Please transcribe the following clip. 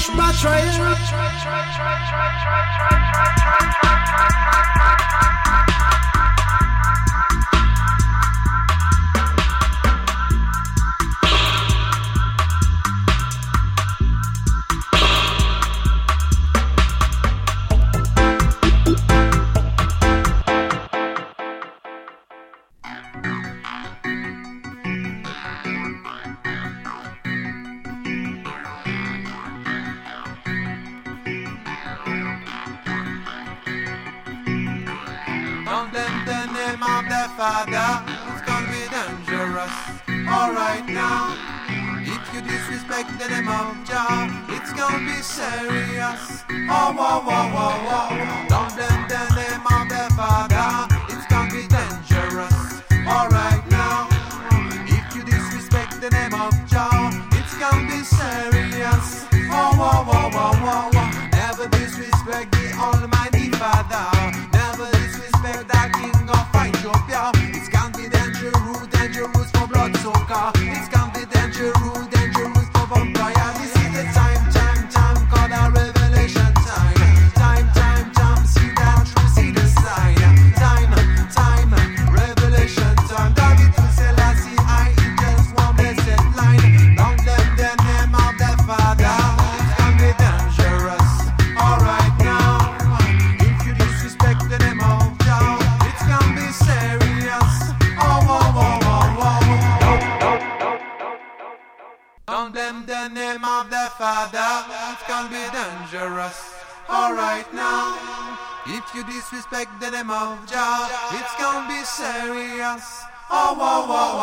Don't them the name of the Father, it's gonna be dangerous. Alright now, if you disrespect the name of Jah, it's gonna be serious. Oh, whoa, whoa, whoa, whoa. Don't them the name of the Father, it's gonna be dangerous. Alright now, if you disrespect the name of Jah, it's gonna be serious. Oh, whoa, whoa, whoa, whoa, whoa. Never disrespect the Almighty Father. Never disrespect the King of Ethiopia. It's gonna be dangerous, dangerous for blood sucker. It's gonna be dangerous, dangerous for vampire. This is the time, called a revelation time. Time, see that true, see the sign. Time, revelation time. David to Selassie, I in just one blessed line. Don't them the name of the Father. It's gonna be dangerous. Alright now, if you disrespect the name of Jah, it's gonna be serious. Oh, whoa, whoa, whoa, whoa. Don't them the name of the Father, it's gonna be dangerous. Alright now, if you disrespect the name of Jah, it's gonna be serious. Oh, whoa, whoa,